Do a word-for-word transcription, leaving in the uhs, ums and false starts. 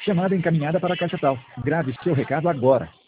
Chamada encaminhada para a caixa tal. Grave seu recado agora.